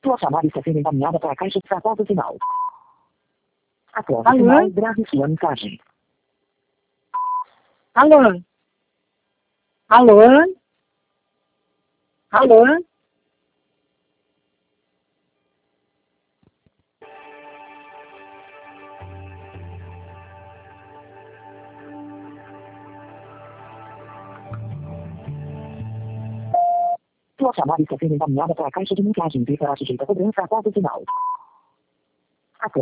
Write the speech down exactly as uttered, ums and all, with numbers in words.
Sua chamada está sendo encaminhada para a caixa de sapato final. Após o Alô? sinal, grave sua mensagem. Alô? Alô? Alô? Sua chamada está sendo encaminhada para a caixa de mensagens e será sujeita a cobrança após o sinal.